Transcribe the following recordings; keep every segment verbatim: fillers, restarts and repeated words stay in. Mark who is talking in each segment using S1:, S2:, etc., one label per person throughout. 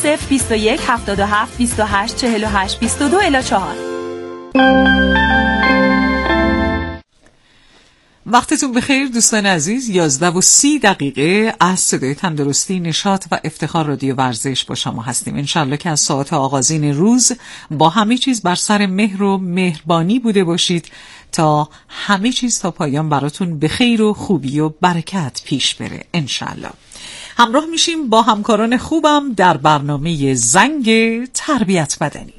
S1: صفر بیست و یک هفتاد و هفت بیست و هشت چهل و هشت بیست و دو الی چهار.
S2: وقتتون بخیر دوستان عزیز. یازده و سی دقیقه از صدای تندرستی، نشاط و افتخار رادیو ورزش با شما هستیم. انشالله که از ساعت آغازین روز با همه چیز بر سر مهر و مهربانی بوده باشید تا همه چیز تا پایان براتون به خیر و خوبی و برکت پیش بره انشالله. همراه میشیم با همکاران خوبم در برنامه زنگ تربیت بدنی.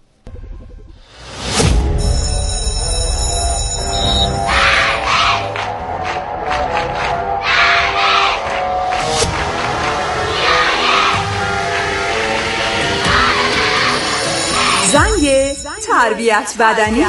S1: زنگ تربیت بدنی.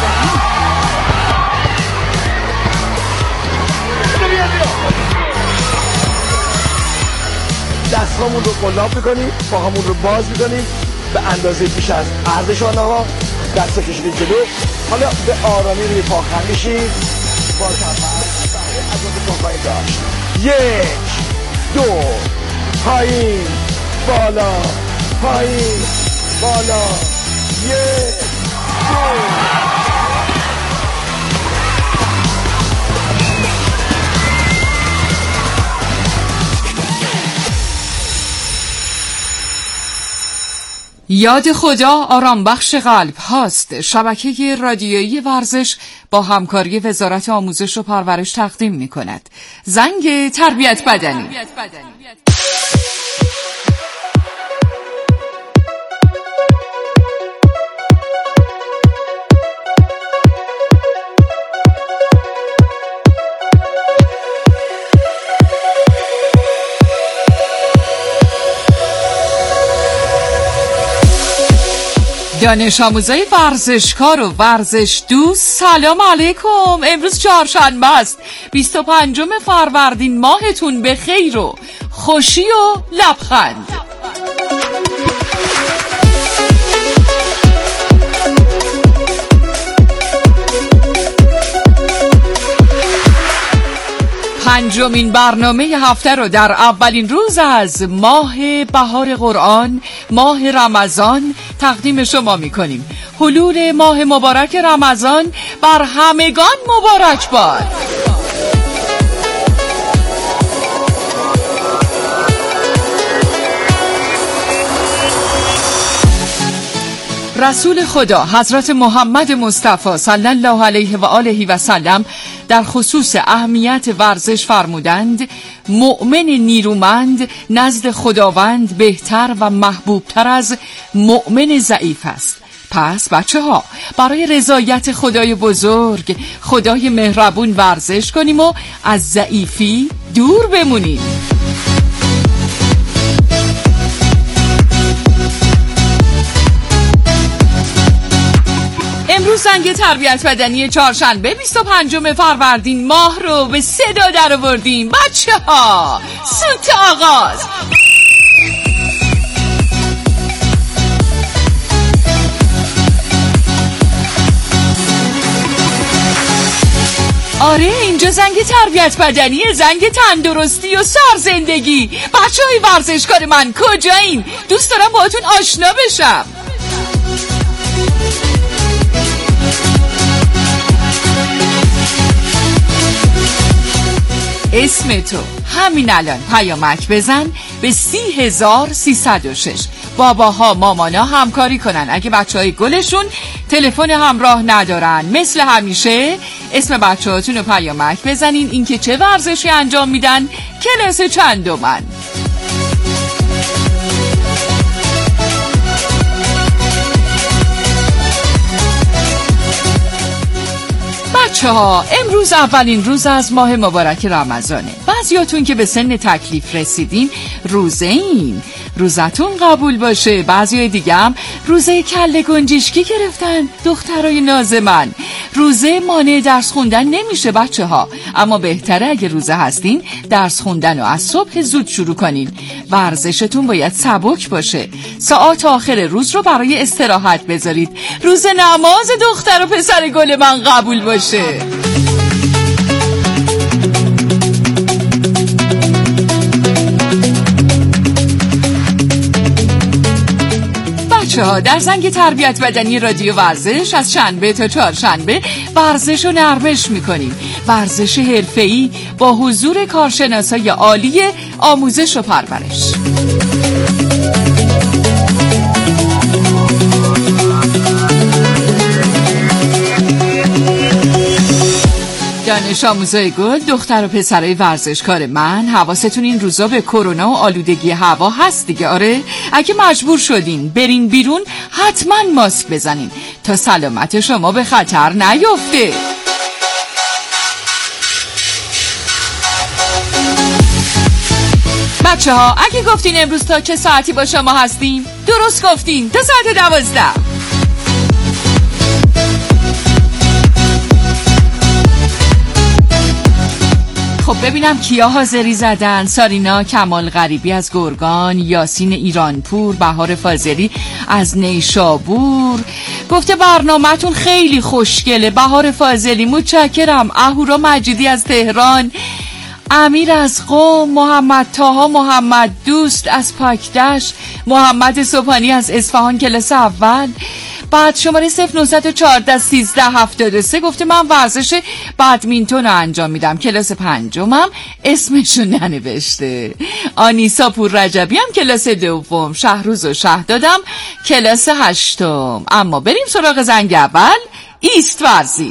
S3: دستامون رو قلاب میکنیم، پاهامون رو باز میکنیم به اندازه بیش از عرض شانه‌ها، دست کشیدیم جلو. حالا به آرامی روی پا خم میشیم با کمر از اون پای داشت. یک دو پایین بالا پایین بالا. یک دو.
S2: یاد خدا آرام بخش قلب هاست. شبکه رادیویی ورزش با همکاری وزارت آموزش و پرورش تقدیم می کند زنگ تربیت بدنی. دانش آموزای ورزشکار و ورزش دوست سلام علیکم. امروز چهارشنبه است، بیست و پنجم فروردین. ماهتون به خیر و خوشی و لبخند. پنجمین برنامه هفته رو در اولین روز از ماه بهار قرآن، ماه رمضان تقدیم شما می‌کنیم. حلول ماه مبارک رمضان بر همگان مبارک باد. رسول خدا حضرت محمد مصطفی صلی الله علیه و آله و سلم در خصوص اهمیت ورزش فرمودند مؤمن نیرومند نزد خداوند بهتر و محبوبتر از مؤمن ضعیف است. پس بچه ها برای رضایت خدای بزرگ، خدای مهربون ورزش کنیم و از ضعیفی دور بمونیم. امروز زنگ تربیت بدنی چهارشنبه بیست و پنجم فروردین ماه رو به صدا در آوردیم. بچه ها سوت آغاز. آره اینجا زنگ تربیت بدنی، زنگ تندرستی و سرزندگی. بچه های ورزشکار من کجایین؟ دوست دارم باهاتون آشنا بشم. اسم تو همین الان پیامک بزن به سی هزار سیصد و شش. باباها مامانا همکاری کنن. اگه بچه های گلشون تلفن همراه ندارن، مثل همیشه اسم بچه هاتون رو پیامک بزنین، اینکه چه ورزشی انجام میدن، کلاس چندمن. بچه ها امروز اولین روز از ماه مبارک رمضانه. بعضیاتون که به سن تکلیف رسیدین روزه این، روزتون قبول باشه. بعضی دیگه هم روزه کله گنجشکی گرفتن. دخترای ناز من، روزه مانع درس خوندن نمیشه بچه ها، اما بهتره اگه روزه هستین درس خوندن رو از صبح زود شروع کنین. ورزشتون باید سبک باشه. ساعات آخر روز رو برای استراحت بذارید. روز نماز دختر و پسر گل من قبول باشه. بچه ها در زنگ تربیت بدنی رادیو ورزش از شنبه تا چهارشنبه ورزش رو نرمش میکنیم. ورزش حرفه‌ای با حضور کارشناسای عالی آموزش و پرورش. دانش آموزای گل، دختر و پسرای ورزشکار من، حواستون این روزا به کرونا و آلودگی هوا هست دیگه. آره اگه مجبور شدین برین بیرون حتما ماسک بزنین تا سلامت شما به خطر نیفته. بچه ها اگه گفتین امروز تا چه ساعتی با شما هستیم، درست گفتین، تا ساعت دوازده. خب ببینم کیا حاضری زدن. سارینا کمال غریبی از گرگان، یاسین ایرانپور، بهار فاضلی از نیشابور گفته برنامه‌تون خیلی خوشگله. بهار فاضلی متشکرم. اهورا مجیدی از تهران، امیر از قم، محمد طاها محمد دوست از پاکدشت، محمد صبحانی از اصفهان کلاس اول. بعد شماره صفر نه یک چهار سیزده هفتاد و سه گفته من ورزش بدمینتون رو انجام میدم، کلاس پنجمم، اسمشو ننوشته. آنیسا پور رجبی هم کلاس دوم، شهروز و شهدادم کلاس هشتم. اما بریم سراغ زنگ اول، ایست ورزی.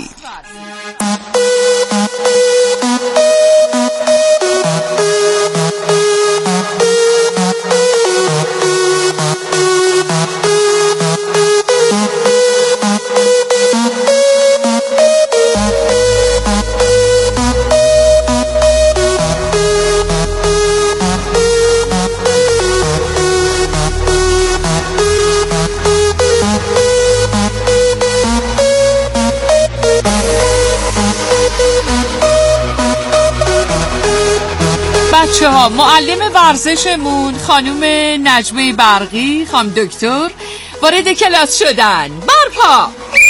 S2: بچه ها معلم ورزشمون خانوم نجمه برقی، خانم دکتر وارد کلاس شدن. برپا.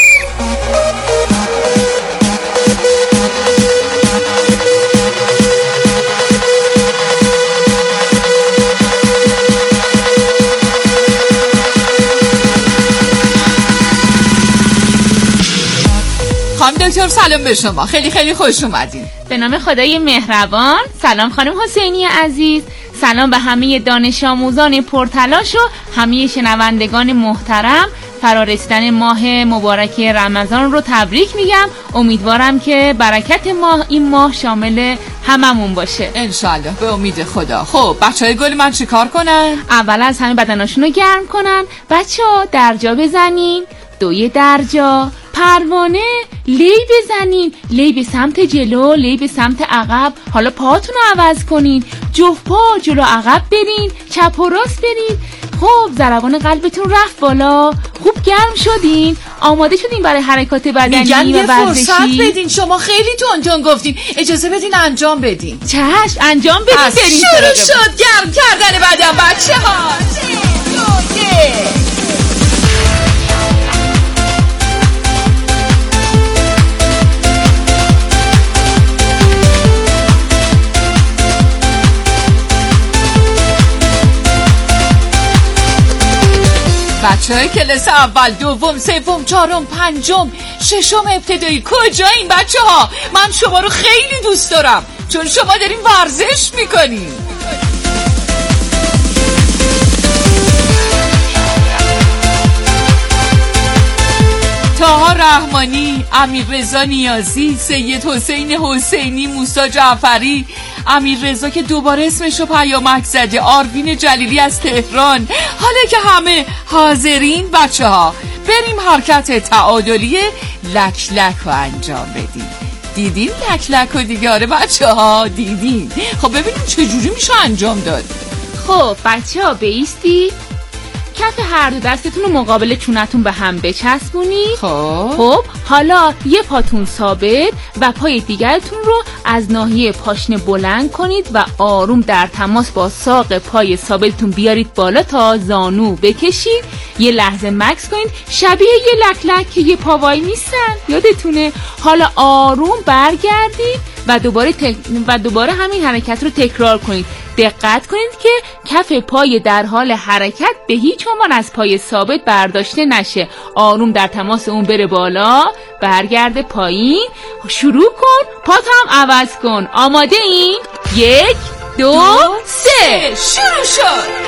S2: خانم دکتر سلام به شما، خیلی خیلی خوش اومدین.
S4: به نام خدای مهربان. سلام خانم حسینی عزیز، سلام به همه دانش آموزان پرتلاش و همه شنوندگان محترم. فرارسیدن ماه مبارک رمضان رو تبریک میگم. امیدوارم که برکت ماه این ماه شامل هممون باشه
S2: انشالله به امید خدا. خب بچهای گل من چی کار کنن؟
S4: اول از همه بدناشون رو گرم کنن. بچه ها درجا بزنین، دوی درجا، پروانه، لی بزنین، لی به سمت جلو، لی به سمت عقب. حالا پاتون رو عوض کنین، جفت پا جلو عقب برین، چپ و راست برین. خب ضربان قلبتون رفت بالا، خوب گرم شدین، آماده شدین برای حرکات بدنی و ورزشی.
S2: میگن یه فرصت بدین، شما خیلی تون تون گفتین، اجازه بدین انجام بدین.
S4: چشم انجام بدین.
S2: شروع شد گرم کردن بدن بچه ها. بچه های کلاس اول، دوم، سوم، چهارم، پنجم، ششم ابتدایی کجایین بچه ها؟ من شما رو خیلی دوست دارم چون شما دارین ورزش میکنین. طاها رحمانی، امیر رضا نیازی، سید حسین حسینی، موسی جعفری، امیر رضا که دوباره اسمشو پیامک زده، آروین جلیلی از تهران. حالا که همه حاضرین بچه ها بریم حرکت تعادلی لک لک رو انجام بدیم. دیدین لک لک رو دیگه؟ آره بچه ها دیدین. خب ببینیم چجوری میشه انجام داد.
S4: خب بچه ها بایستی، کف هر دو دستتون رو مقابل چونتون به هم بچسبونید.
S2: خب
S4: خب حالا یه پاتون ثابت و پای دیگرتون رو از ناحیه پاشنه بلند کنید و آروم در تماس با ساق پای ثابتتون بیارید بالا تا زانو بکشید. یه لحظه مکس کنید، شبیه یه لک لک که یه پاوایی نیستن، یادتونه. حالا آروم برگردید و دوباره تک... و دوباره همین حرکت رو تکرار کنید. دقت کنید که کف پای در حال حرکت به هیچ عنوان از پای ثابت برداشته نشه. آروم در تماس اون بره بالا، برگرده پایین. شروع کن، پات هم عوض کن. آماده این؟ یک دو, دو سه
S2: شروع شد.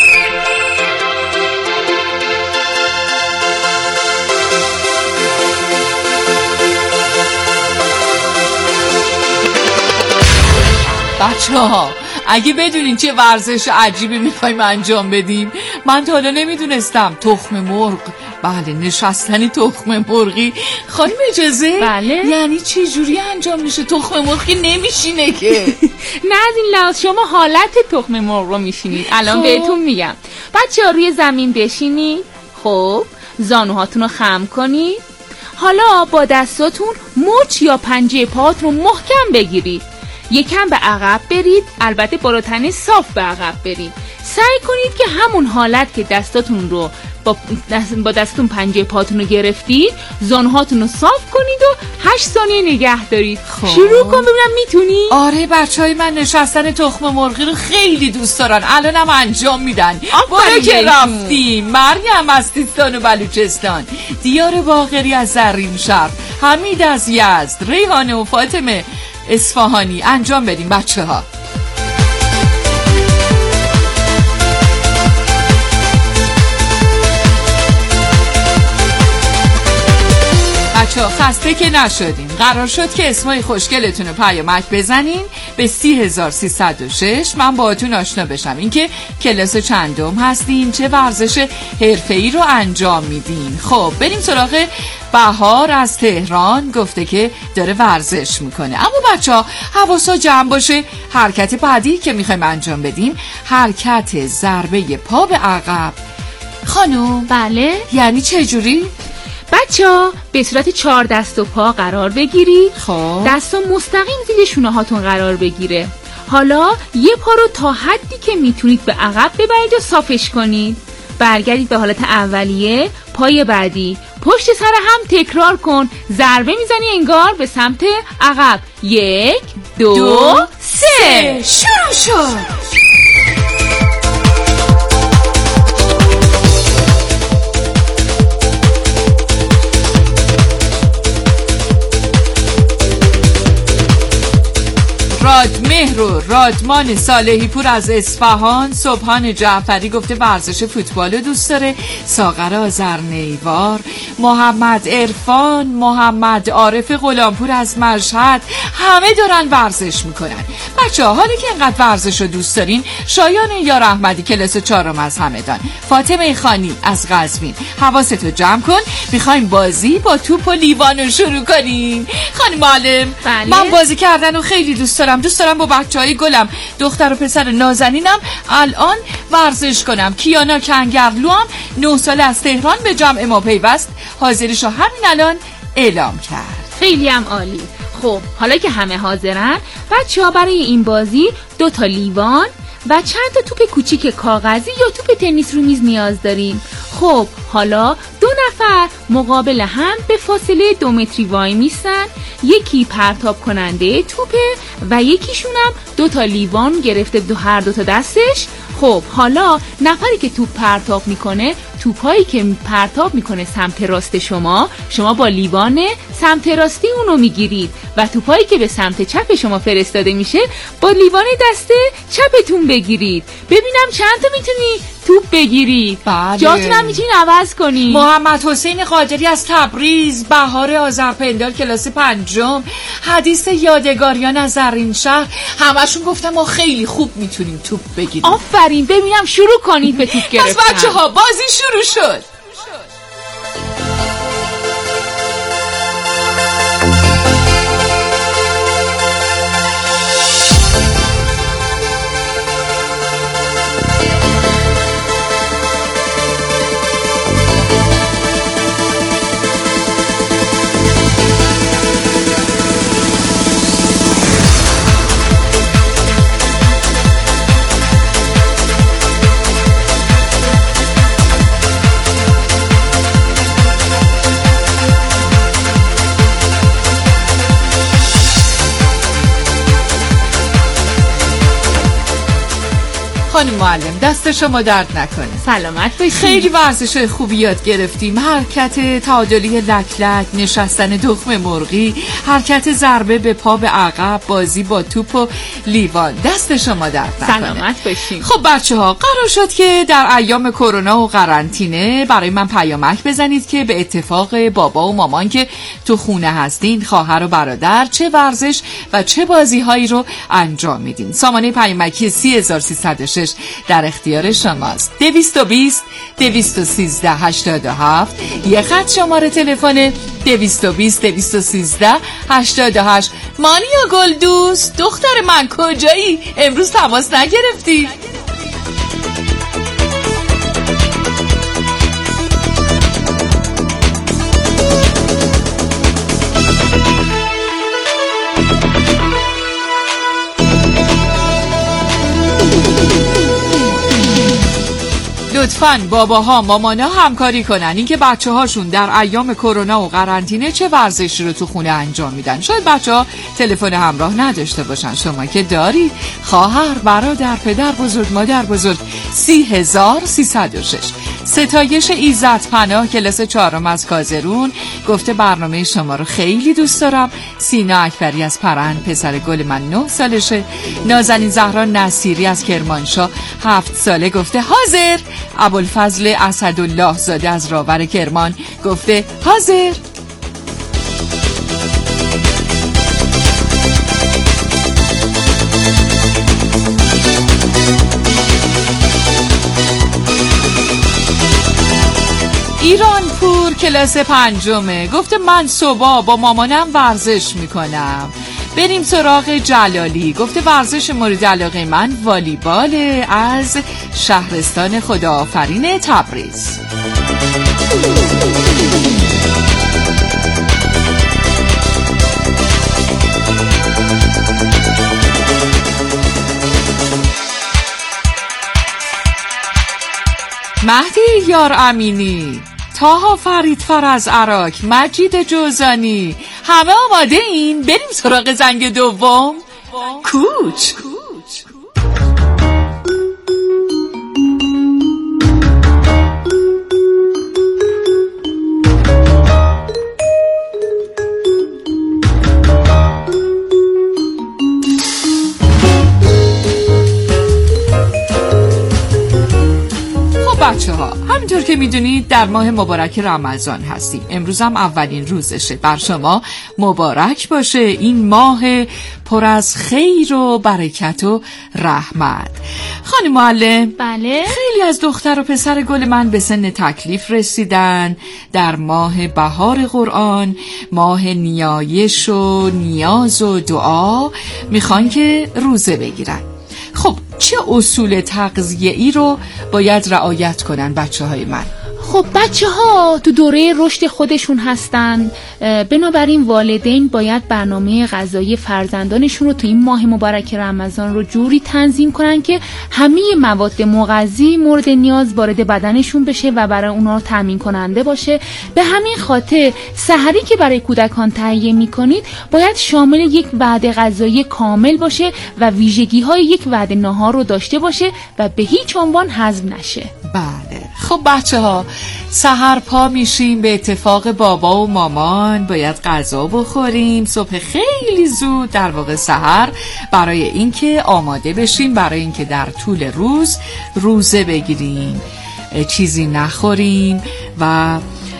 S2: بچه ها اگه بدونین چه ورزش عجیبی میخوایم انجام بدیم، من تا حالا نمیدونستم. تخم مرغ، بله نشستن تخم مرغی. خانم اجازه؟
S4: بله.
S2: یعنی چه جوری انجام میشه؟ تخم مرغی نمیشینه که.
S4: نه از این لحاظ شما حالت تخم مرغ رو میشینید. الان بهتون میگم. بچه ها روی زمین بشینید. خب زانوهاتون رو خم کنید. حالا با دستاتون مچ یا پنجه پاهاتون رو محکم بگیرید. یکم به عقب برید، البته با تنه صاف به عقب برید. سعی کنید که همون حالت که دستاتون رو با, دست با دستتون پنجه پاتون رو گرفتید، زانوهاتون رو صاف کنید و هشت ثانیه نگه دارید. خب. شروع کن ببینم میتونی؟
S2: آره بچهای من نشستن تخم مرغی رو خیلی دوست دارن، الانم انجام میدن. برو که رفتیم. مریم از سیستان و بلوچستان، دیار باقری از زرینشهر، حمید از یزد، ریحانه و فاطمه اصفهانی. انجام بدیم بچه ها. بچه ها خسته که نشدیم. قرار شد که اسمای خوشگلتون رو پیامک بزنین به سی هزار سیصد و شش. من باهاتون آشنا بشم اینکه کلاس چندم هستین، چه ورزش حرفه‌ای رو انجام میدین. خب بریم سراغ بهار از تهران. گفته که داره ورزش میکنه. اما بچه ها حواسا جمع باشه. حرکت بعدی که میخوایم انجام بدیم حرکت ضربه پا به عقب. خانم
S4: بله
S2: یعنی چه جوری؟
S4: بچه ها به صورت چهار دست و پا قرار بگیرید.
S2: خب
S4: دستا مستقیم زیر شونه هاتون قرار بگیره. حالا یه پا رو تا حدی که میتونید به عقب ببرید و صافش کنید. برگردید به حالت اولیه. پای بعدی پشت سر هم تکرار کن. ضربه میزنی انگار به سمت عقب. یک دو, دو سه
S2: شروع شد. رادمهر و رادمان صالحی پور از اصفهان. سبحان جعفری گفته ورزش فوتبال رو دوست داره. ساغر آذرنیوار، محمد عرفان، محمد عارف غلامپور از مشهد، همه دارن ورزش میکنن. بچه ها حالا که اینقدر ورزش رو دوست دارین، شایان یار احمدی کلاس چهارم از همدان، فاطمه خانی از قزوین، حواستو جمع کن. میخوایم بازی با توپ و لیوان رو شروع کنیم. خانم معلم
S4: بله.
S2: من بازی کردن رو خیلی دوست دارم. دوست دارم با بچهای گلم، دختر و پسر نازنینم الان ورزش کنم. کیانا کنگرلو هم نه ساله از تهران به جمع ما پیوست، حاضرشو همین الان اعلام کرد.
S4: خیلی هم عالی. خب حالا که همه حاضرن، بچه ها برای این بازی دو تا لیوان و چند تا توپ کوچیک کاغذی یا توپ تنیس رو میز نیاز داریم. خب حالا دو نفر مقابل هم به فاصله دو متری وای میستن. یکی پرتاب کننده توپه و یکیشونم دو تا لیوان گرفته دو هر دو تا دستش. خب حالا نفری که توپ پرتاب میکنه، توپایی که پرتاب میکنه سمت راست شما، شما با لیوان سمت راستی اونو میگیرید و توپایی که به سمت چپ شما فرستاده میشه با لیوان دست چپتون بگیرید. ببینم چند تا میتونی توپ بگیری.
S2: بله.
S4: جاتون هم میتونین عوض کنی.
S2: محمد حسین قادری از تبریز، بهار آذرپندال کلاس پنجم، حدیث یادگاریان از زرینشهر، همشون گفتم ما خیلی خوب میتونیم توپ بگیریم.
S4: آفرین. ببینم شروع کنید به توپ گرفتن.
S2: پس بچه ها بازی شروع شد. خانم معلم دست شما درد نکنه.
S4: سلامت باشید.
S2: خیلی ورزش خوبی یاد گرفتیم. حرکت تعادلی لک لک، نشستن تخم مرغی، حرکت ضربه به پا به عقب، بازی با توپ و لیوان. دست شما درد نکنه.
S4: سلامت باشید.
S2: خب بچه‌ها، قرار شد که در ایام کرونا و قرنطینه برای من پیامک بزنید که به اتفاق بابا و مامان که تو خونه هستین، خواهر و برادر، چه ورزش و چه بازی‌هایی رو انجام میدین. سامانه پیامکی سی هزار و سیصد و شش در اختیار شماست. دویست و بیست دویست و سیزده هشتاد و هفت. یه خط شماره تلفن دویست و بیست دویست و سیزده هشتاد و هشت. مانیا گل دوست، دختر من کجایی؟ امروز تماس نگرفتی؟ لطفاً باباها مامانا همکاری کنن اینکه بچه هاشون در ایام کرونا و قرنطینه چه ورزشی رو تو خونه انجام میدن. شاید بچه ها تلفن همراه نداشته باشن، شما که داری. خواهر، برادر، پدر بزرگ، مادر بزرگ. سی هزار و سیصد و شش. ستایش ایزد پناه کلاس چهارم از کازرون گفته برنامه شما رو خیلی دوست دارم. سینا اکبری از پرند، پسر گل من نه سالشه. نازنین زهرا نصیری از کرمانشاه هفت ساله گفته حاضر. ابوالفضل اسدالله زاده از راور کرمان گفته حاضر. ایران پور کلاس پنجمه گفته من صبح با مامانم ورزش میکنم. بریم سراغ جلالی گفته ورزش مورد علاقه من والیبال از شهرستان خداآفرین تبریز. مهدی یار امینی، تاها فریدفر از عراق، مجید جوزانی، همه آماده این؟ بریم سراغ زنگ دوم. کوچ بچه ها، همینطور که میدونید در ماه مبارک رمضان هستیم. امروز هم اولین روزشه. بر شما مبارک باشه این ماه پر از خیر و برکت و رحمت. خانم معلم،
S4: بله؟
S2: خیلی از دختر و پسر گل من به سن تکلیف رسیدن. در ماه بهار قرآن، ماه نیایش و نیاز و دعا، میخوان که روزه بگیرن. خب چه اصول تغذیه‌ای رو باید رعایت کنن بچه های من؟
S4: خب بچه ها تو دوره رشد خودشون هستن، بنابراین والدین باید برنامه غذایی فرزندانشون رو تو این ماه مبارک رمضان رو جوری تنظیم کنن که همه مواد مغذی مورد نیاز وارد بدنشون بشه و برای اونا تامین کننده باشه. به همین خاطر سحری که برای کودکان تهیه میکنید باید شامل یک وعده غذایی کامل باشه و ویژگی های یک وعده ناهار رو داشته باشه و به هیچ عنوان هضم نشه.
S2: بله. خب بچه ها، سحر پا میشیم به اتفاق بابا و مامان، باید غذا بخوریم صبح خیلی زود، در واقع سحر، برای اینکه آماده بشیم برای اینکه در طول روز روزه بگیریم، چیزی نخوریم و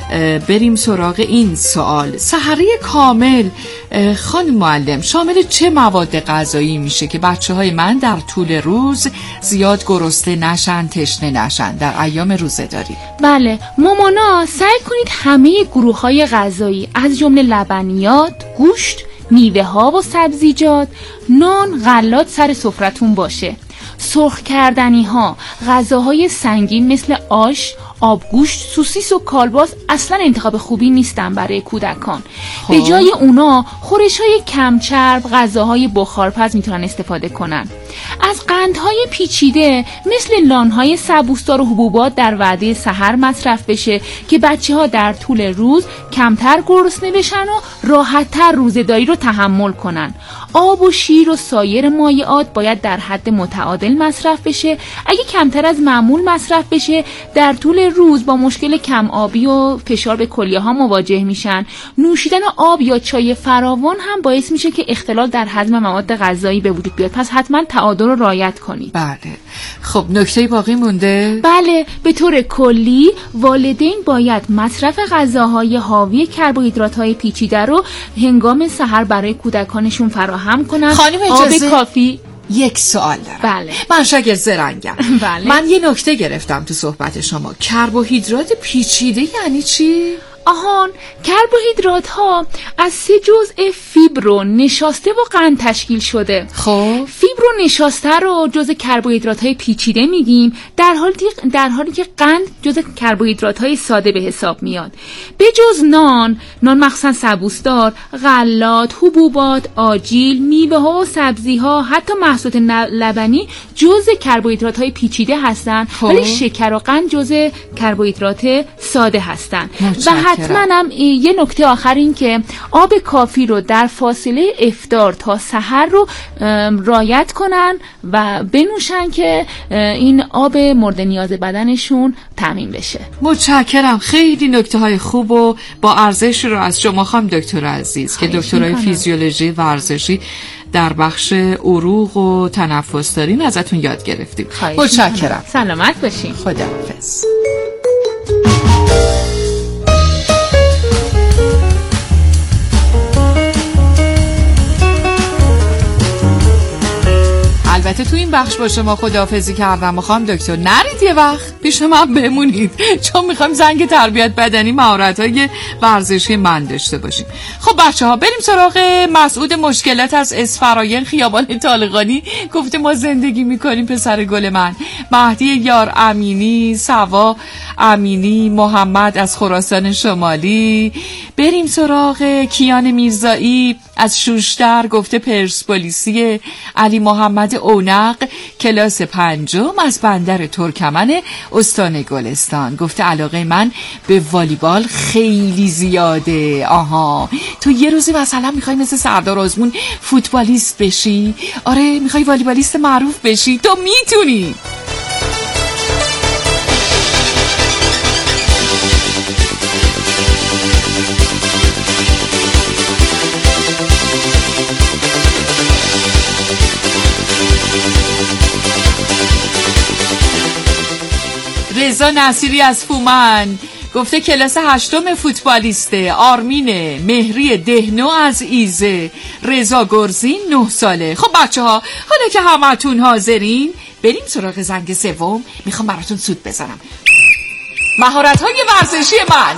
S2: بریم سراغ این سوال. سحری کامل خانم معلم شامل چه مواد غذایی میشه که بچه های من در طول روز زیاد گرسنه نشن، تشنه نشن در ایام روزه داری؟
S4: بله مامانا، سعی کنید همه گروه های غذایی از جمله لبنیات، گوشت، میوه ها و سبزیجات، نان، غلات سر سفرتون باشه. سرخ کردنی ها، غذاهای سنگین مثل آش، آبگوشت، سوسیس و کالباس اصلا انتخاب خوبی نیستن برای کودکان. خب. به جای اونا خورش‌های کم چرب، غذاهای بخارپز میتونن استفاده کنن. از قندهای پیچیده مثل لانهای سبوسدار و حبوبات در وعده سحر مصرف بشه که بچه‌ها در طول روز کمتر گرسنه بشن و راحت‌تر روزه‌داری رو تحمل کنن. آب و شیر و سایر مایعات باید در حد متعادل معتدل مصرف بشه. اگه کمتر از معمول مصرف بشه در طول روز با مشکل کم آبی و فشار به کلیه ها مواجه میشن. نوشیدن آب یا چای فراوان هم باعث میشه که اختلال در هضم مواد غذایی به وجود بیاد، پس حتما تعادل رو رعایت کنید.
S2: بله. خب نکته باقی مونده؟
S4: بله، به طور کلی والدین باید مصرف غذاهای حاوی کربوهیدرات‌های پیچیده رو هنگام سحر برای کودکانشون فراهم کنن.
S2: خانم اجازه؟
S4: آب کافی.
S2: یک سوال دارم.
S4: بله.
S2: من شاگرد زرنگم.
S4: بله.
S2: من یه نکته گرفتم تو صحبت شما. کربوهیدرات پیچیده یعنی چی؟
S4: آهان، کربوهیدرات ها از سه جزء فیبر و نشاسته و قند تشکیل شده.
S2: خب
S4: فیبر و نشاسته رو جزء کربوهیدرات های پیچیده میگیم، در حالی در حالی که قند جزء کربوهیدرات های ساده به حساب میاد. به جز نان، نان مخصوصا سبوسدار، غلات، حبوبات، آجیل، میوه ها و سبزی ها، حتی محصولات لبنی جزء کربوهیدرات های پیچیده هستند، ولی شکر و قند جزء کربوهیدرات ساده هستند. و حتما هم یه نکته آخر این که آب کافی رو در فاصله افطار تا سحر رو رعایت کنن و بنوشن که این آب مورد نیاز بدنشون تامین بشه.
S2: متشکرم. خیلی نکته های خوب و با ارزش رو از شما خانم دکتر عزیز که دکترای فیزیولوژی ورزشی در بخش عروق و تنفس دارین ازتون یاد گرفتیم. متشکرم.
S4: سلامت باشین.
S2: خداحافظ. البته تو این بخش با شما خداحافظی کردم. میخوام دکتر نرید یه وقت پیش من بمونید، چون میخوام زنگ تربیت بدنی مهارت‌های ورزشی من داشته باشیم. خب بچه‌ها بریم سراغ مسعود مشکلات از اسفراین خیابان طالقانی. گفته ما زندگی میکنیم پسر گل من. مهدی یار امینی، سوا امینی، محمد از خراسان شمالی. بریم سراغ کیان میرزایی از شوشتر. گفته پرسپولیسی. علی محمد اونق کلاس پنجم از بندر ترکمن استان گلستان. گفته علاقه من به والیبال خیلی زیاده. آها، تو یه روزی مثلا میخوای مثل سردار آزمون فوتبالیست بشی؟ آره، میخوای والیبالیست معروف بشی؟ تو میتونی. رضا نصیری از فومن گفته کلاس هشتم فوتبالیسته. آرمین مهری دهنو از ایزه. رضا گرزین نه ساله. خب بچه ها، حالا که همتون حاضرین بریم سراغ زنگ سوم. میخوام براتون سود بزنم. مهارت های ورزشی من.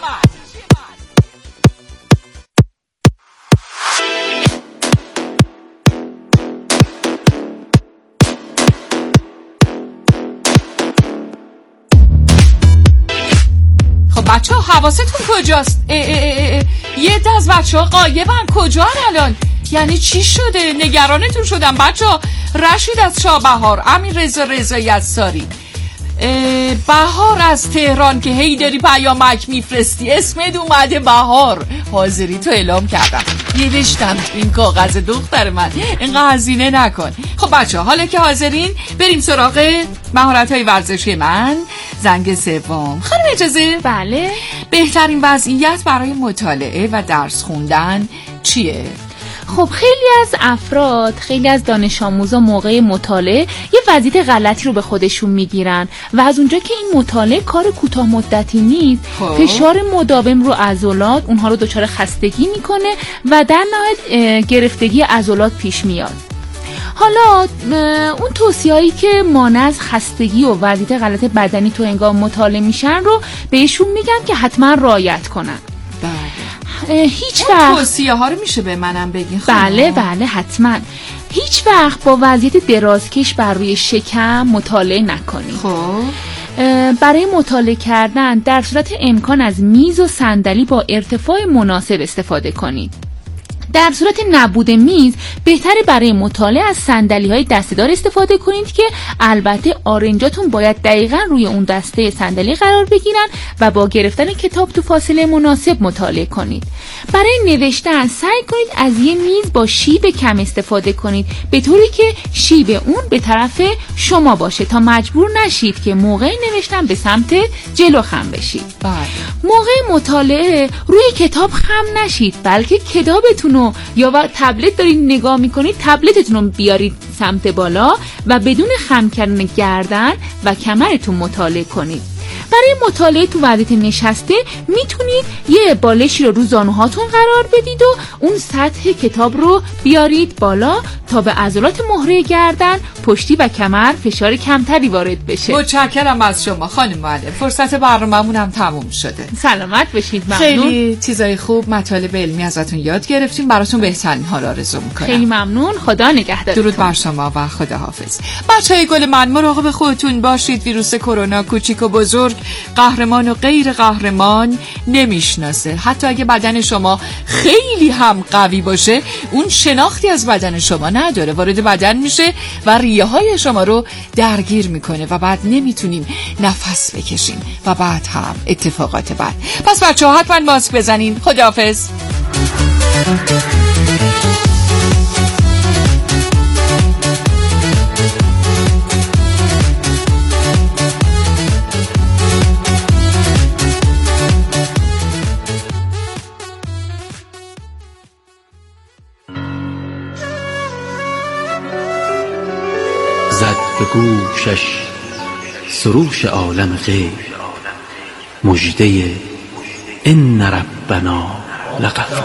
S2: بچه ها حواستون کجاست؟ اه اه اه اه. یه ده از بچه ها غایبن. کجا الان؟ یعنی چی شده؟ نگرانتون شدم بچه ها. رشید از شاه امین رضا رضایی از ساری. بهار از تهران که هی داری پیامک میفرستی، اسمت اومده بهار، حاضری تو اعلام کردم. نوشتم تو این کاغذ دختر من، اینقدر هزینه نکن. خب بچه ها، حالا که حاضرین بریم سراغ مهارت های ورزشی من. زنگ سوم. خانم اجازه؟
S4: بله.
S2: بهترین وضعیت برای مطالعه و درس خوندن چیه؟
S4: خب خیلی از افراد، خیلی از دانش آموزا موقع مطالعه یه وضعیت غلطی رو به خودشون میگیرن و از اونجا که این مطالعه کار کوتاه مدتی نیست، فشار مداوم رو عضلات اونها رو دچار خستگی میکنه و در نهایت گرفتگی عضلات پیش میاد. حالا اون توصیه‌ای که مانع از خستگی و وضعیت غلط بدنی تو هنگام مطالعه میشن رو بهشون میگم که حتما رعایت کنن.
S2: بله.
S4: هیچ وقت
S2: توصیه ها رو میشه به منم بگین؟
S4: بله بله حتما. هیچ وقت با وضعیت درازکش بر روی شکم مطالعه نکنید.
S2: خب
S4: برای مطالعه کردن در صورت امکان از میز و صندلی با ارتفاع مناسب استفاده کنید. در صورت نبود میز بهتره برای مطالعه از صندلی‌های دسته‌دار استفاده کنید که البته آرنجاتون باید دقیقاً روی اون دسته صندلی قرار بگیرن و با گرفتن کتاب تو فاصله مناسب مطالعه کنید. برای نوشتن سعی کنید از یه میز با شیب کم استفاده کنید، به طوری که شیب اون به طرف شما باشه تا مجبور نشید که موقع نوشتن به سمت جلو خم بشید.
S2: بله.
S4: موقع مطالعه روی کتاب خم نشید، بلکه کتابتون رو یا و تبلت دارید نگاه میکنید تبلتتون رو بیارید سمت بالا و بدون خم کردن گردن و کمرتون مطالعه کنید. برای مطالعه تو وضعیت نشسته میتونید یه بالشی رو رو زانوهاتون قرار بدید و اون سطح کتاب رو بیارید بالا تا به عضلات مهره گردن، پشتی و کمر فشار کمتری وارد بشه.
S2: متشکرم از شما خانم معلم. فرصت برنامه‌مون هم تموم شده.
S4: سلامت باشید. ممنون.
S2: خیلی چیزای خوب، مطالب علمی ازتون یاد گرفتیم. براتون بهترین ها را آرزو می‌کنم.
S4: خیلی ممنون. خدا نگهدارتون.
S2: درود بر شما و خداحافظ. بچه‌های گل من، مراقب خودتون باشید. ویروس کرونا کوچیک و بزرگ، قهرمان و غیر قهرمان نمیشناسه. حتی اگه بدن شما خیلی هم قوی باشه، اون شناختی از بدن شما نداره. وارد بدن میشه و ریه های شما رو درگیر میکنه و بعد نمیتونیم نفس بکشیم و بعد هم اتفاقات بد. پس بچه ها حتما ماسک بزنین. خداحافظ.
S5: زد به گوشش سروش عالم غیب، مژده ان ربنا لغفور.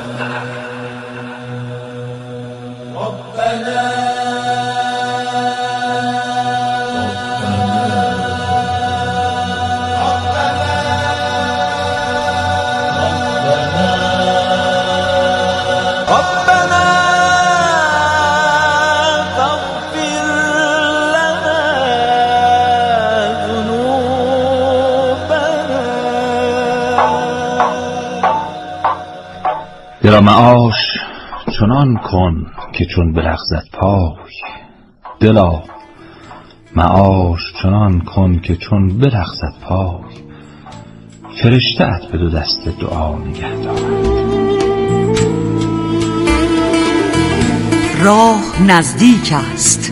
S5: دلا معاش چنان کن که چون بلغزد پای، دلا معاش چنان کن که چون بلغزد پای، فرشته ات به دو دست دعا نگه دارد.
S6: راه نزدیک است.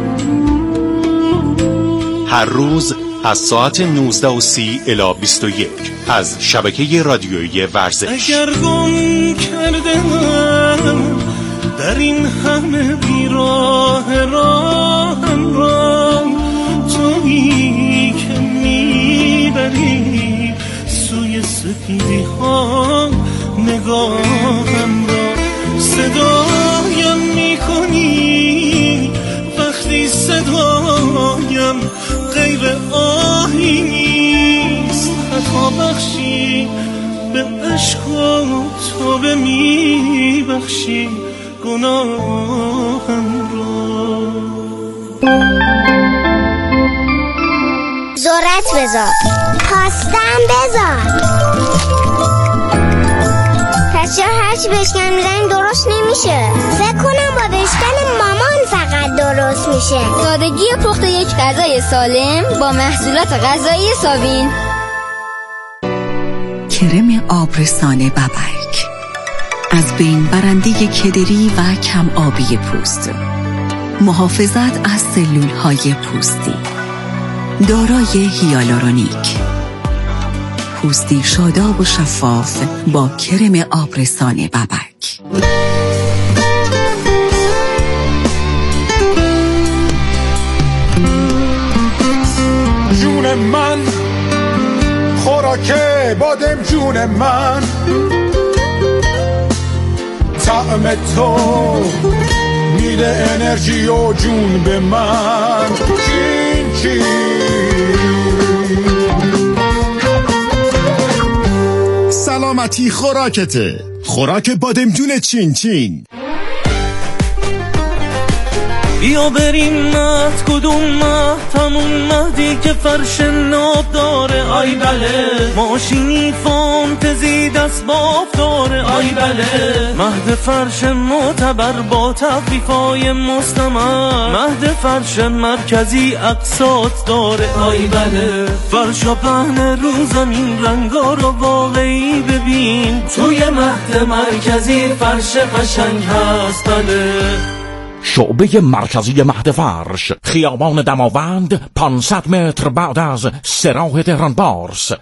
S7: هر روز از ساعت نوزده و سی الی بیست و یک از شبکه رادیویی ورزش.
S8: اگر گم کردم در این همه بیراه راهم را، تویی که میبری سوی سپیدی ها نگاهم را، صدایم میکنی وقتی صدایم غیر آهی نیست، خطا بخشی به عشق و توبه میبخشی گناهم را.
S9: ذرت بذار، خواستم بذار، پس چرا هرچی بشکن میزنی درست نمیشه؟ فکر کنم با بشکن مامان فقط درست میشه.
S10: سادگی پخت یک غذای سالم با محصولات غذایی سابین.
S6: کرم آبرسان ببرک، از بین برنده کدری و کم آبی پوست، محافظت از سلول های پوستی، دارای هیالورونیک، پوستی شاداب و شفاف با کرم آبرسان ببرک.
S3: جون من خوراک بادم، جون من طعم تو میده انرژی و جون به من. چین چین
S11: سلامتی خوراکته، خوراک بادمجون چین چین.
S8: بیا بریم مهد کدوم مهد همون مهدی که فرش ناب داره آی بله ماشینی فانتزی دست باف داره آی بله مهد فرش معتبر با تخفیفای مستمر مهد فرش مرکزی اقساط داره آی بله فرشا پهن رو زمین رنگا رو واقعی ببین توی مهد مرکزی فرش قشنگ هست بله
S12: شعبه مرکزی مهد فرش خیابان دماوند پانصد متر بعد از سراح تهران بارس